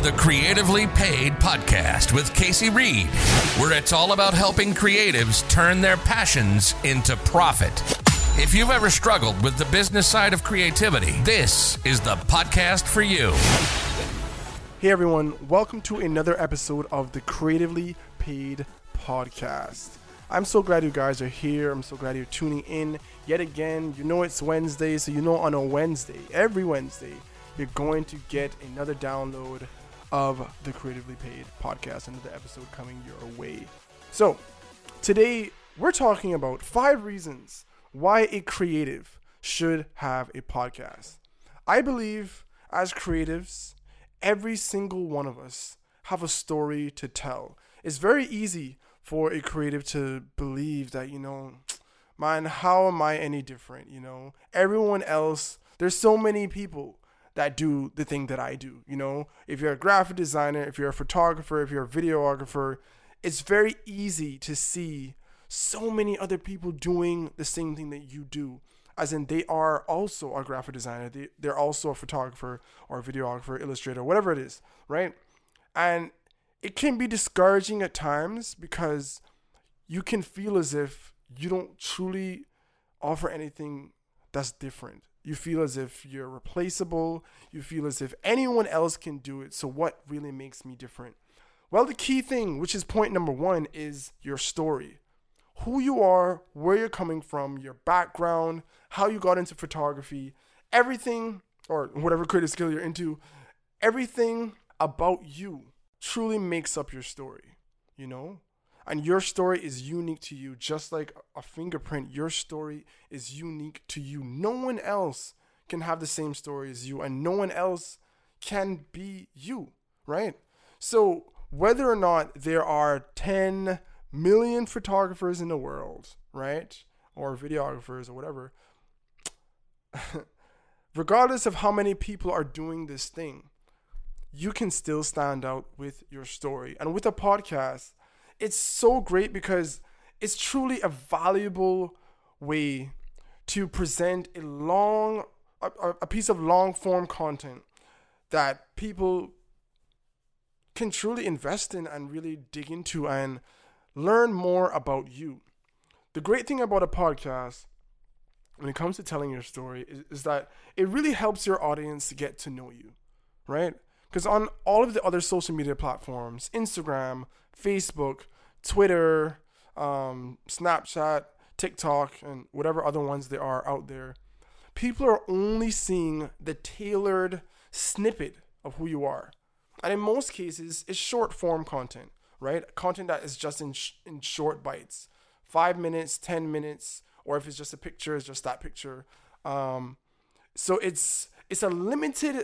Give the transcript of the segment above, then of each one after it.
the Creatively Paid Podcast with Casey Reed, where it's all about helping creatives turn their passions into profit. If you've ever struggled with the business side of creativity, this is the podcast for you. Hey everyone, welcome to another episode of the Creatively Paid Podcast. I'm so glad you guys are here. I'm so glad you're tuning in yet again. You know it's Wednesday, so you know on a Wednesday, every Wednesday, you're going to get another download of the Creatively Paid Podcast, another episode coming your way. So today we're talking about 5 reasons why a creative should have a podcast. I believe as creatives, every single one of us have a story to tell. It's very easy for a creative to believe that, man, how am I any different? Everyone else, there's so many people that do the thing that I do. If you're a graphic designer, if you're a photographer, if you're a videographer, it's very easy to see so many other people doing the same thing that you do, as in they are also a graphic designer, they're also a photographer or a videographer, illustrator, whatever it is, right? And it can be discouraging at times because you can feel as if you don't truly offer anything that's different. You feel as if you're replaceable. You feel as if anyone else can do it. So what really makes me different? Well, the key thing, which is point number 1, is your story. Who you are, where you're coming from, your background, how you got into photography, everything, or whatever creative skill you're into, everything about you truly makes up your story, And your story is unique to you, just like a fingerprint. Your story is unique to you. No one else can have the same story as you, and no one else can be you, right? So whether or not there are 10 million photographers in the world, right? Or videographers or whatever, regardless of how many people are doing this thing, you can still stand out with your story. And with a podcast, it's so great because it's truly a valuable way to present a piece of long form content that people can truly invest in and really dig into and learn more about you. The great thing about a podcast when it comes to telling your story is that it really helps your audience to get to know you, right? Because on all of the other social media platforms, Instagram, Facebook, Twitter, Snapchat, TikTok, and whatever other ones there are out there, people are only seeing the tailored snippet of who you are. And in most cases, it's short form content, right? Content that is just in short bites, 5 minutes, 10 minutes, or if it's just a picture, it's just that picture. So it's a limited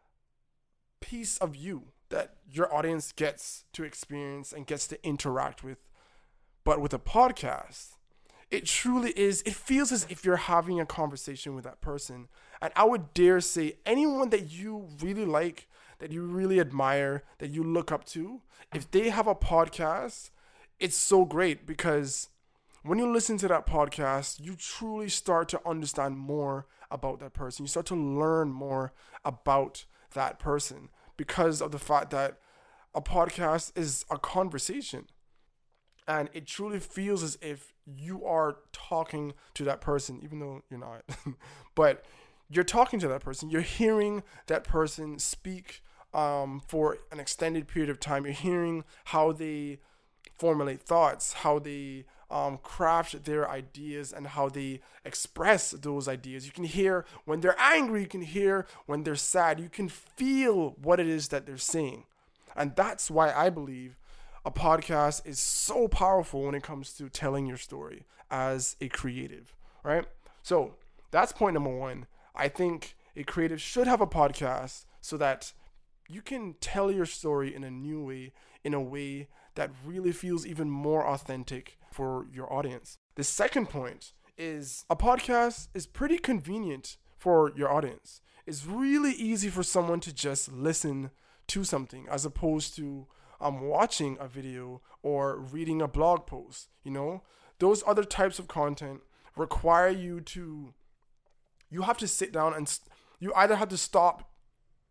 piece of you that your audience gets to experience and gets to interact with. But with a podcast, it truly is, it feels as if you're having a conversation with that person. And I would dare say anyone that you really like, that you really admire, that you look up to, if they have a podcast, it's so great because when you listen to that podcast, you truly start to understand more about that person. You start to learn more about that person because of the fact that a podcast is a conversation. And it truly feels as if you are talking to that person, even though you're not. But you're talking to that person. You're hearing that person speak for an extended period of time. You're hearing how they formulate thoughts, how they craft their ideas, and how they express those ideas. You can hear when they're angry. You can hear when they're sad. You can feel what it is that they're saying. And that's why I believe a podcast is so powerful when it comes to telling your story as a creative, right? So that's point number 1. I think a creative should have a podcast so that you can tell your story in a new way, in a way that really feels even more authentic for your audience. The second point is a podcast is pretty convenient for your audience. It's really easy for someone to just listen to something as opposed to watching a video or reading a blog post. Those other types of content require you have to sit down and you either have to stop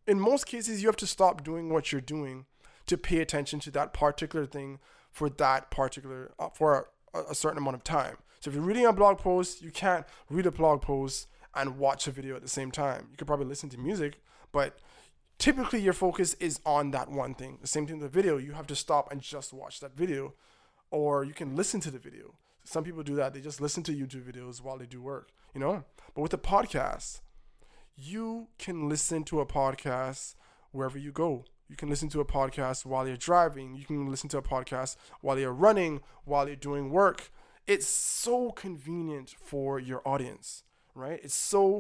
in most cases, you have to stop doing what you're doing to pay attention to that particular thing for that particular, for a certain amount of time. So if you're reading a blog post, you can't read a blog post and watch a video at the same time. You could probably listen to music, but typically your focus is on that one thing. The same thing with the video. You have to stop and just watch that video, or you can listen to the video. Some people do that. They just listen to YouTube videos while they do work, you know? But with a podcast, you can listen to a podcast wherever you go. You can listen to a podcast while you're driving. You can listen to a podcast while you're running, while you're doing work. It's so convenient for your audience, right? It's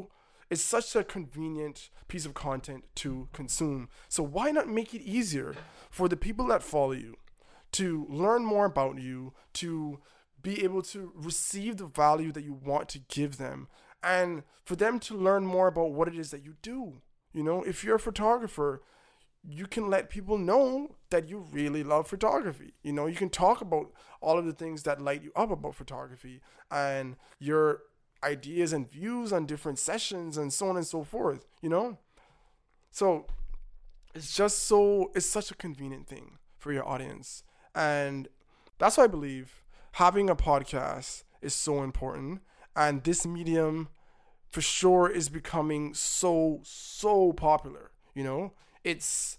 such a convenient piece of content to consume. So why not make it easier for the people that follow you to learn more about you, to be able to receive the value that you want to give them, and for them to learn more about what it is that you do. You know, if you're a photographer, you can let people know that you really love photography. You know, you can talk about all of the things that light you up about photography and your ideas and views on different sessions and so on and so forth, you know? So it's such a convenient thing for your audience. And that's why I believe having a podcast is so important. And this medium for sure is becoming so popular, you know? It's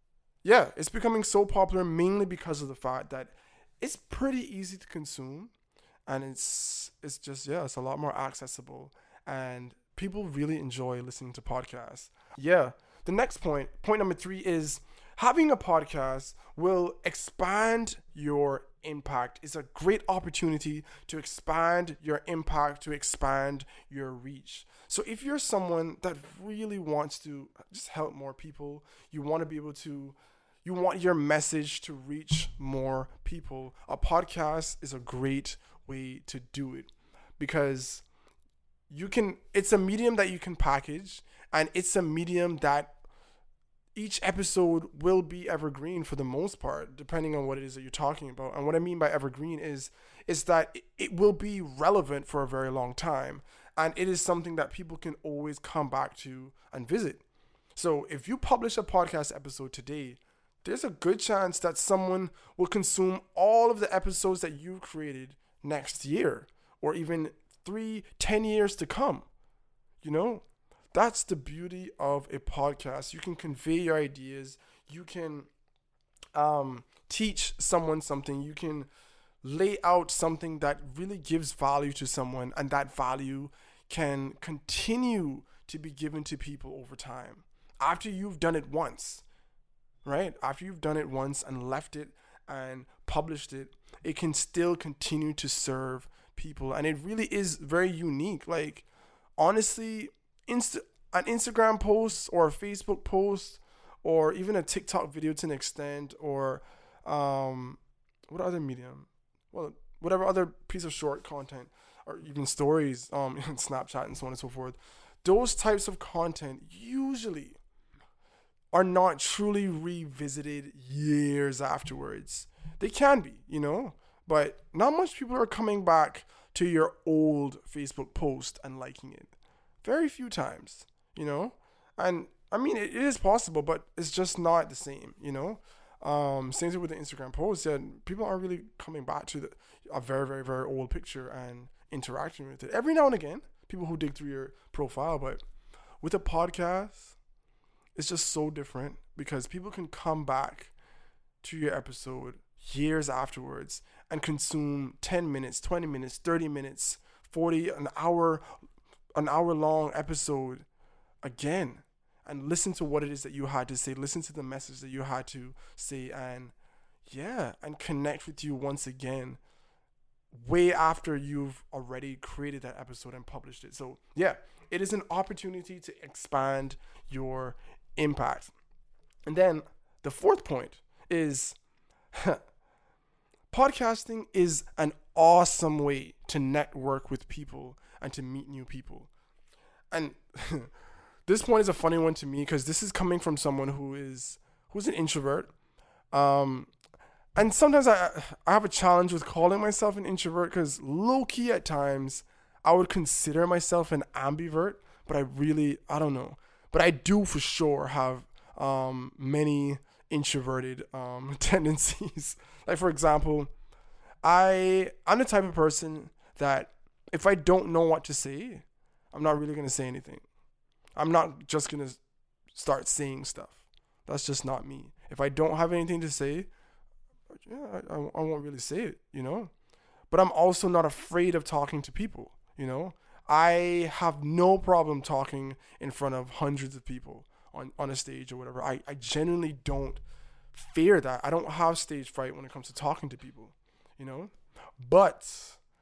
becoming so popular mainly because of the fact that it's pretty easy to consume, and it's a lot more accessible, and people really enjoy listening to podcasts. Yeah. The next point number 3, is having a podcast will expand your impact. It's a great opportunity to expand your impact, to expand your reach. So if you're someone that really wants to just help more people, you want your message to reach more people, a podcast is a great way to do it, because it's a medium that you can package, and it's a medium that each episode will be evergreen for the most part, depending on what it is that you're talking about. And what I mean by evergreen is that it will be relevant for a very long time, and it is something that people can always come back to and visit. So if you publish a podcast episode today, there's a good chance that someone will consume all of the episodes that you created next year, or even 3-10 years to come. You know, that's the beauty of a podcast. You can convey your ideas. You can teach someone something. You can lay out something that really gives value to someone, and that value can continue to be given to people over time. After you've done it once, right? After you've done it once and left it and published it, it can still continue to serve people. And it really is very unique. Like, honestly, an Instagram post or a Facebook post or even a TikTok video to an extent, or what other medium? Well, whatever other piece of short content, or even stories, Snapchat and so on and so forth. Those types of content usually are not truly revisited years afterwards. They can be, you know, but not much people are coming back to your old Facebook post and liking it. Very few times, you know? And I mean, it is possible, but it's just not the same, you know? Same thing with the Instagram post. Yeah, people aren't really coming back to a very, very, very old picture and interacting with it. Every now and again, people who dig through your profile, but with a podcast, it's just so different, because people can come back to your episode years afterwards and consume 10 minutes, 20 minutes, 30 minutes, 40, an hour long episode again, and listen to what it is that you had to say, listen to the message that you had to say, and connect with you once again, way after you've already created that episode and published it. So yeah, it is an opportunity to expand your impact. And then the fourth point is podcasting is an awesome way to network with people and to meet new people. And this point is a funny one to me, because this is coming from someone who's an introvert. And sometimes I have a challenge with calling myself an introvert, because low-key at times I would consider myself an ambivert, but I don't know. But I do for sure have many introverted tendencies. Like, for example, I'm the type of person that if I don't know what to say, I'm not really going to say anything. I'm not just going to start saying stuff. That's just not me. If I don't have anything to say, yeah, I won't really say it, you know? But I'm also not afraid of talking to people, you know? I have no problem talking in front of hundreds of people on a stage or whatever. I genuinely don't fear that. I don't have stage fright when it comes to talking to people, you know? But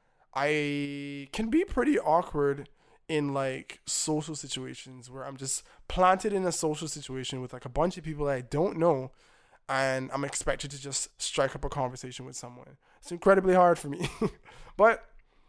I can be pretty awkward in like social situations where I'm just planted in a social situation with like a bunch of people that I don't know, and I'm expected to just strike up a conversation with someone. It's incredibly hard for me, but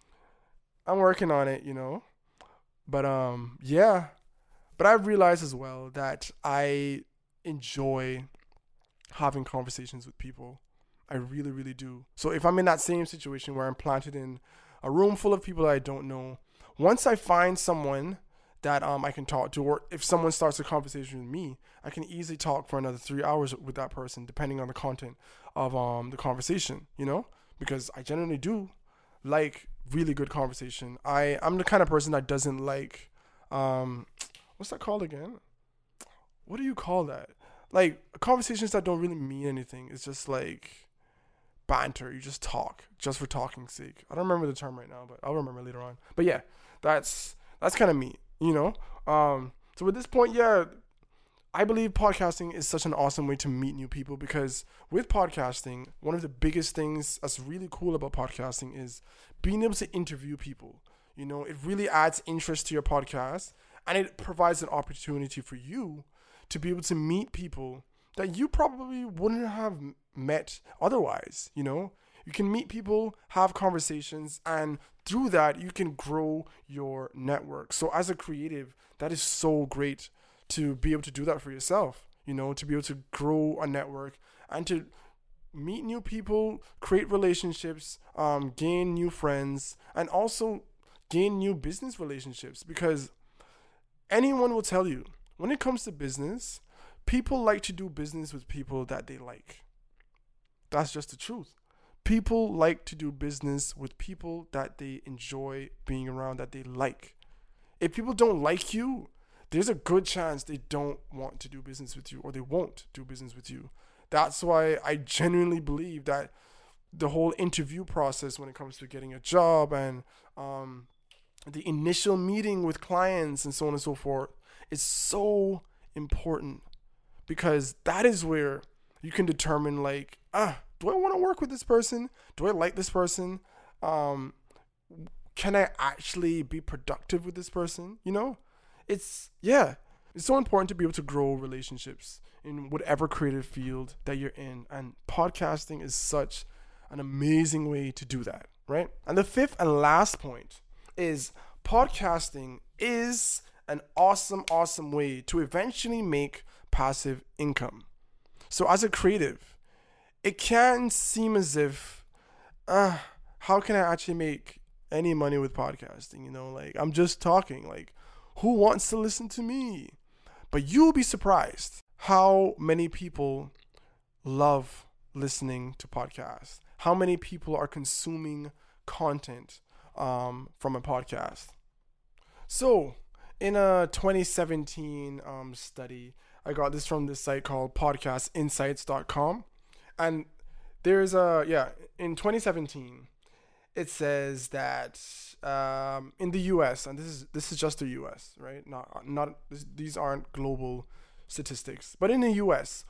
I'm working on it, you know. But yeah. But I've realized as well that I enjoy having conversations with people. I really, really do. So if I'm in that same situation where I'm planted in a room full of people that I don't know, once I find someone that I can talk to, or if someone starts a conversation with me, I can easily talk for another 3 hours with that person, depending on the content of the conversation, you know? Because I generally do like really good conversation. I'm the kind of person that doesn't like, what's that called again? What do you call that? Like, conversations that don't really mean anything. It's just like banter. You just talk just for talking's sake. I don't remember the term right now, but I'll remember later on. But yeah, that's kind of me, you know? So at this point, yeah, I believe podcasting is such an awesome way to meet new people, because with podcasting, one of the biggest things that's really cool about podcasting is being able to interview people. You know, it really adds interest to your podcast, and it provides an opportunity for you to be able to meet people that you probably wouldn't have met otherwise. You know, you can meet people, have conversations, and through that, you can grow your network. So as a creative, that is so great to be able to do that for yourself, you know, to be able to grow a network and to meet new people, create relationships, gain new friends, and also gain new business relationships. Because anyone will tell you, when it comes to business, people like to do business with people that they like. That's just the truth. People like to do business with people that they enjoy being around, that they like. If people don't like you, there's a good chance they don't want to do business with you, or they won't do business with you. That's why I genuinely believe that the whole interview process when it comes to getting a job and the initial meeting with clients and so on and so forth is so important, because that is where you can determine, like, do I want to work with this person? Do I like this person? Can I actually be productive with this person? You know? It's so important to be able to grow relationships in whatever creative field that you're in. And podcasting is such an amazing way to do that, right? And the fifth and last point is podcasting is an awesome way to eventually make passive income. So as a creative, it can seem as if, how can I actually make any money with podcasting? You know, like, I'm just talking, like, who wants to listen to me? But you'll be surprised how many people love listening to podcasts. How many people are consuming content from a podcast. So in a 2017 study, I got this from this site called podcastinsights.com. And there's in 2017, it says that in the U.S., and this is just the U.S., right? These aren't global statistics, but in the U.S.,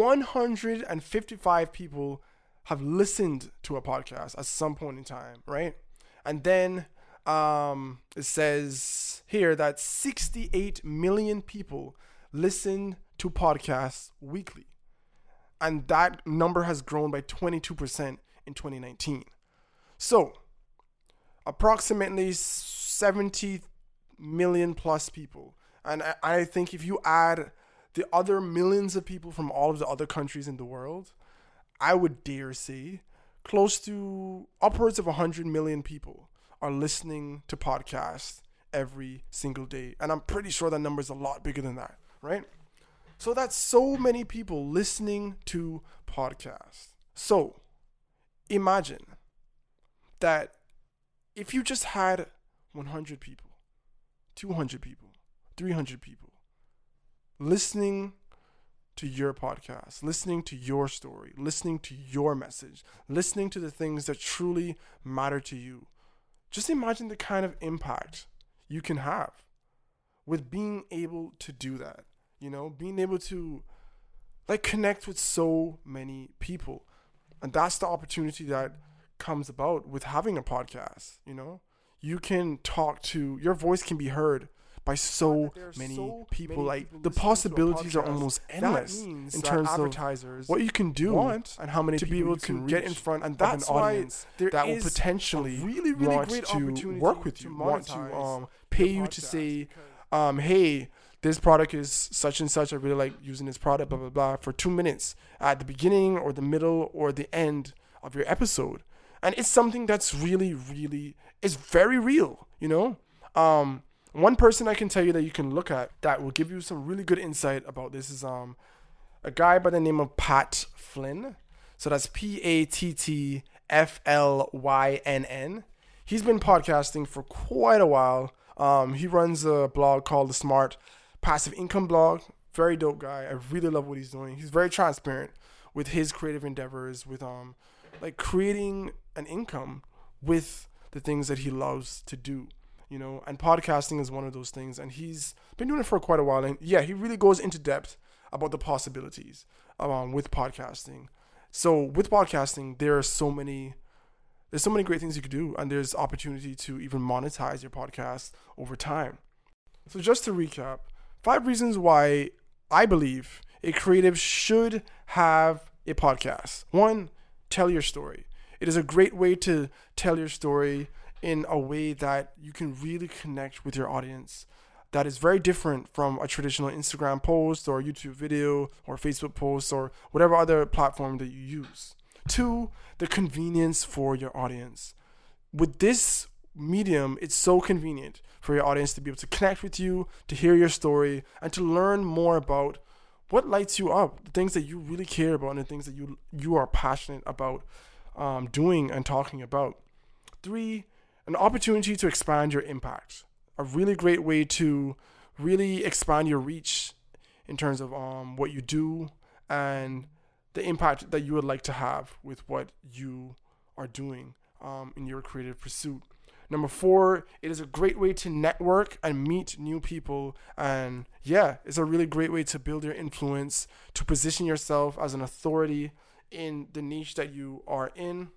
155 people have listened to a podcast at some point in time, right? And then it says here that 68 million people listen to podcasts weekly, and that number has grown by 22% in 2019. So, approximately 70 million plus people. And I think if you add the other millions of people from all of the other countries in the world, I would dare say close to upwards of 100 million people are listening to podcasts every single day. And I'm pretty sure that number is a lot bigger than that, right? So that's so many people listening to podcasts. So imagine that if you just had 100 people, 200 people, 300 people listening to your podcast, listening to your story, listening to your message, listening to the things that truly matter to you, just imagine the kind of impact you can have with being able to do that. Being able to connect with so many people. And that's the opportunity that comes about with having a podcast. You can talk to, your voice can be heard by so many people. The possibilities are almost endless in terms of advertisers, what you can do and how many people be able to get in front and that's of an audience that will potentially really want great to work with you, want to pay you to say, hey, this product is such and such. I really like using this product, blah, blah, blah, for 2 minutes at the beginning or the middle or the end of your episode. And it's something that's really, really, it's very real, One person I can tell you that you can look at that will give you some really good insight about this is a guy by the name of Pat Flynn. So that's PATTFLYNN. He's been podcasting for quite a while. He runs a blog called The Smart Passive Income Blog. Very dope guy. I really love what he's doing. He's very transparent with his creative endeavors, with creating an income with the things that he loves to do, and podcasting is one of those things. And he's been doing it for quite a while. And yeah, he really goes into depth about the possibilities with podcasting. So with podcasting, there's so many great things you could do, and there's opportunity to even monetize your podcast over time. So just to recap, 5 reasons why I believe a creative should have a podcast. 1, tell your story. It is a great way to tell your story in a way that you can really connect with your audience. That is very different from a traditional Instagram post or YouTube video or Facebook post or whatever other platform that you use. 2, the convenience for your audience. With this medium, it's so convenient for your audience to be able to connect with you, to hear your story, and to learn more about what lights you up, the things that you really care about, and the things that you are passionate about doing and talking about. 3, an opportunity to expand your impact. A really great way to really expand your reach in terms of what you do and the impact that you would like to have with what you are doing in your creative pursuit. Number 4, it is a great way to network and meet new people. And yeah, it's a really great way to build your influence, to position yourself as an authority in the niche that you are in.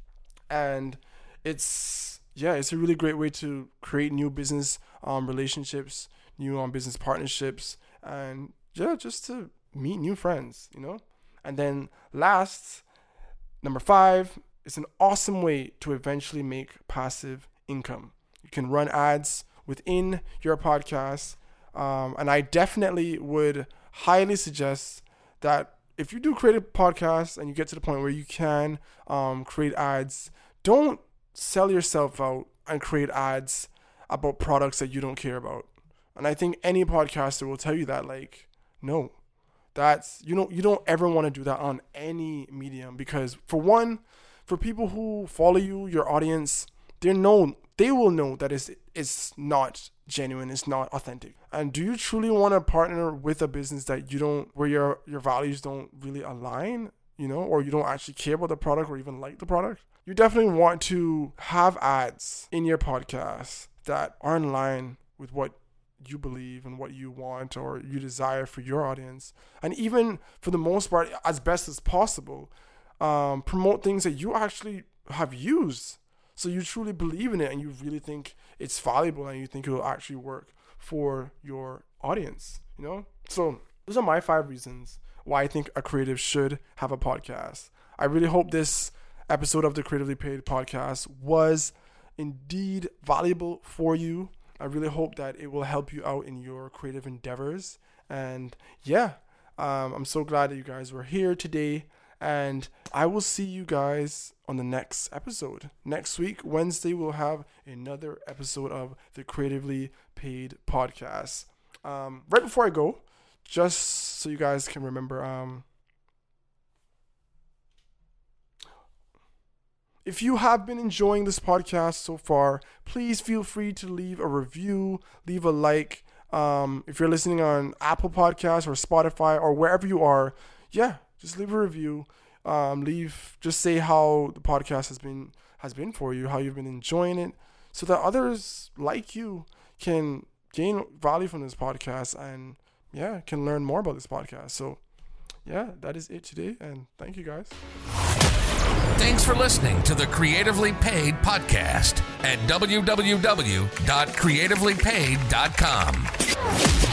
And it's a really great way to create new business relationships, new business partnerships, and just to meet new friends, And then last, number 5, it's an awesome way to eventually make passive income. You can run ads within your podcast, and I definitely would highly suggest that if you do create a podcast and you get to the point where you can create ads, don't sell yourself out and create ads about products that you don't care about. And I think any podcaster will tell you that, no, that's, you don't ever want to do that on any medium, because for one, for people who follow you, your audience, they will know that it's not genuine, it's not authentic. And do you truly want to partner with a business that where your values don't really align, or you don't actually care about the product or even like the product? You definitely want to have ads in your podcast that are in line with what you believe and what you want or you desire for your audience. And even for the most part, as best as possible, promote things that you actually have used. So you truly believe in it and you really think it's valuable and you think it will actually work for your audience, So those are my 5 reasons why I think a creative should have a podcast. I really hope this episode of the Creatively Paid podcast was indeed valuable for you. I really hope that it will help you out in your creative endeavors. And I'm so glad that you guys were here today. And I will see you guys on the next episode. Next week, Wednesday, we'll have another episode of the Creatively Paid podcast. Right before I go, just so you guys can remember. If you have been enjoying this podcast so far, please feel free to leave a review, leave a like. If you're listening on Apple Podcasts or Spotify or wherever you are, just leave a review. Just say how the podcast has been for you, how you've been enjoying it, so that others like you can gain value from this podcast and can learn more about this podcast. So that is it today, and thank you guys. Thanks for listening to the Creatively Paid podcast at www.creativelypaid.com.